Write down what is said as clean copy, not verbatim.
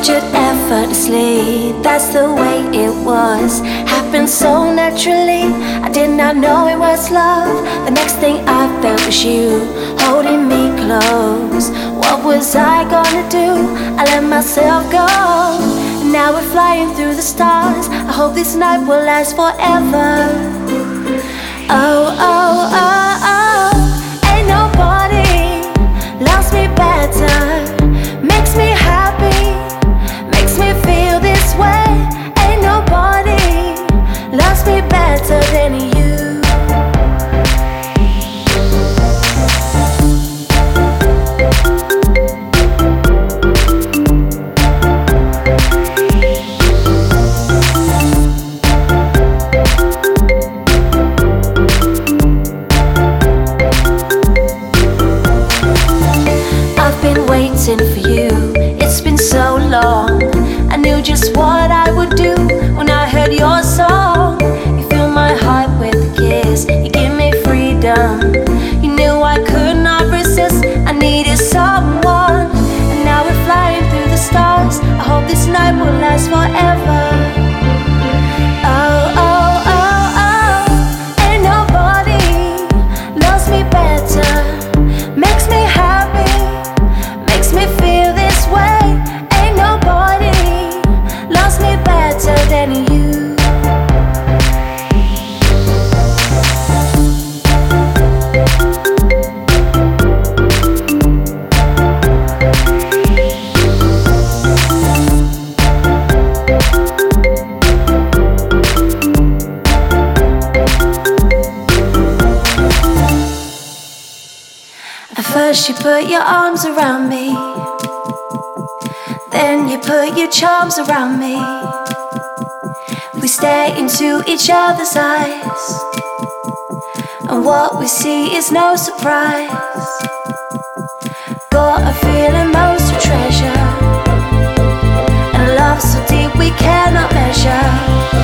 captured effortlessly. That's the way it was. Happened so naturally. I did not know it was love. The next thing I felt was you holding me close. What was I gonna do? I let myself go. And now we're flying through the stars. I hope this night will last forever. Oh, oh, oh, oh. Ain't nobody loves me better. Makes me happy, makes me feel this way. Ain't nobody loves me better than you. Waiting for you, it's been so long. I knew just what I would do when I heard your song. You fill my heart with a kiss, you give me freedom. You knew I could not resist, I needed someone. And now we're flying through the stars. I hope this night will last forever. Oh, oh, oh, oh. Ain't nobody loves me better. Makes me happy, makes me feel this way. Ain't nobody loves me better than you. At first you put your arms around me, then you put your charms around me. We stare into each other's eyes, and what we see is no surprise. Got a feeling most to treasure, and love so deep we cannot measure.